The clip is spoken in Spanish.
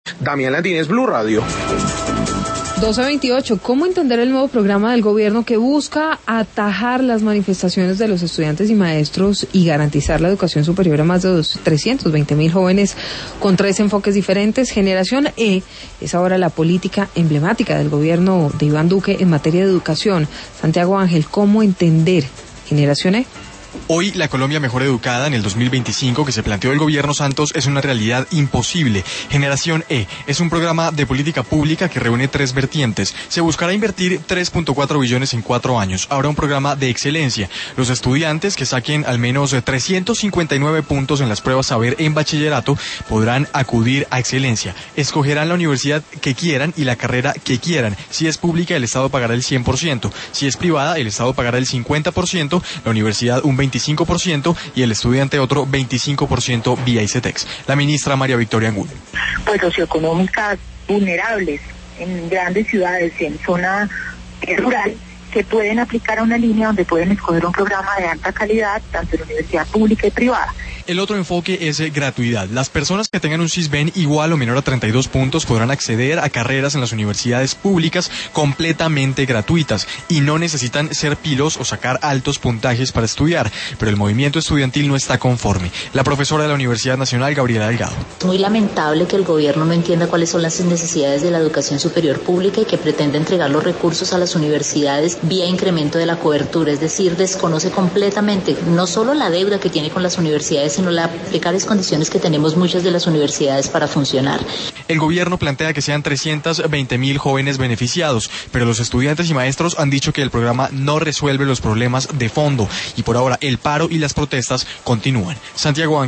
Damián Landines, Blue Radio. 12:28. ¿Cómo entender el nuevo programa del gobierno que busca atajar las manifestaciones de los estudiantes y maestros y garantizar la educación superior a más de 320.000 jóvenes con 3 enfoques diferentes? Generación E es ahora la política emblemática del gobierno de Iván Duque en materia de educación. Santiago Ángel, ¿cómo entender Generación E? Hoy la Colombia mejor educada en el 2025 que se planteó el gobierno Santos es una realidad imposible. Generación E es un programa de política pública que reúne 3 vertientes. Se buscará invertir 3.4 billones en 4 años. Habrá un programa de excelencia. Los estudiantes que saquen al menos 359 puntos en las pruebas saber en bachillerato podrán acudir a excelencia. Escogerán la universidad que quieran y la carrera que quieran. Si es pública, el Estado pagará el 100%. Si es privada, el Estado pagará el 50%, la universidad un 25% y el estudiante otro 25% vía ICETEX. La ministra María Victoria Angulo. Pues socioeconómicas vulnerables en grandes ciudades y en zona rural que pueden aplicar a una línea donde pueden escoger un programa de alta calidad, tanto en universidad pública y privada. El otro enfoque es gratuidad. Las personas que tengan un CISBEN igual o menor a 32 puntos podrán acceder a carreras en las universidades públicas completamente gratuitas y no necesitan ser pilos o sacar altos puntajes para estudiar, pero el movimiento estudiantil no está conforme. La profesora de la Universidad Nacional, Gabriela Delgado. Es muy lamentable que el gobierno no entienda cuáles son las necesidades de la educación superior pública y que pretenda entregar los recursos a las universidades vía incremento de la cobertura, es decir, desconoce completamente no solo la deuda que tiene con las universidades, sino las precarias condiciones que tenemos muchas de las universidades para funcionar. El gobierno plantea que sean 320.000 jóvenes beneficiados, pero los estudiantes y maestros han dicho que el programa no resuelve los problemas de fondo y por ahora el paro y las protestas continúan. Santiago Ángel.